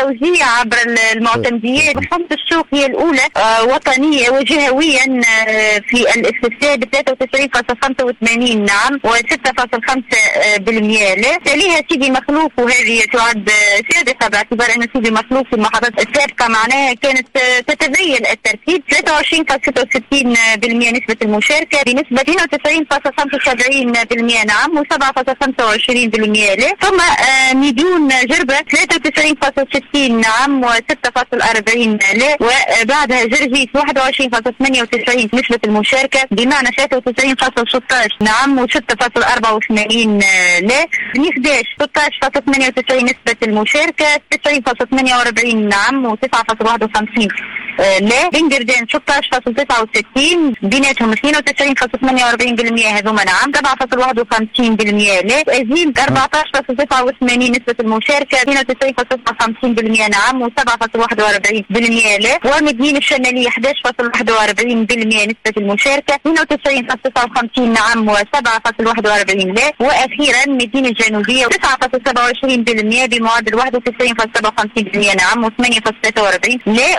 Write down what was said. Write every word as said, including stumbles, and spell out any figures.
التوزيع عبر المعتمديات. منظمة السوق هي الأولى وطنيا وجهويا في الاستفسار ب ثلاثة وتسعين فاصلة خمسة وثمانين نعم وستة فاصلة خمسة بالمئة لا. تليها سيدي مخلوف، وهذه تعد سابقة باعتبار أن سيدي مخلوف في المحطات السابقة معناها كانت تتبين الترتيب. ثلاثة وعشرين فاصلة ستة وستين بالمئة نسبة المشاركة بنسبة اثنين وتسعين فاصلة خمسة وسبعين بالمئة نعم وسبعة فاصلة خمسة وعشرين بالمئة لا. ثم ميدون جربة ثلاثة وتسعين فاصلة ستين نعم وستة فاصلة أربعين لا. وبعدها جرجيس واحد وعشرين فاصلة ثمانية وتسعين نسبة المشاركة بمعنى ثلاثة وتسعين فاصلة ستة عشر نعم وستة فاصلة أربعة وثمانين لا. بني خداش ستة عشر فاصلة ثمانية وتسعين نسبة المشاركة تسعين فاصلة ثمانية وأربعين نعم وتسعة فاصلة واحد وخمسين لا. بنجردان ستة عشر فاصلة تسعة وستين بيناتهم اثنين وتسعين فاصلة ثمانية وأربعين بالمئة هذوما نعم سبعة فاصلة واحد وخمسين بالمئة لا. أزيم أربعة عشر فاصلة تسعة وثمانين نسبة المشاركة اثنين وتسعين فاصلة تسعة وخمسين بالمئة نعم وسبعة فاصلة واحد وأربعين بالمئة لا. ومدينة الشمالية أحد عشر فاصلة واحد وأربعين بالمئة نسبة المشاركة اثنين وتسعين فاصلة تسعة وخمسين نعم وسبعة فاصلة واحد وأربعين لا. وأخيرا مدينة الجنوبية تسعة فاصلة سبعة وعشرين بالمئة بمعدل واحد وتسعين فاصلة سبعة وخمسين بالمئة نعم وثمانية فاصلة ثلاثة وأربعين لا.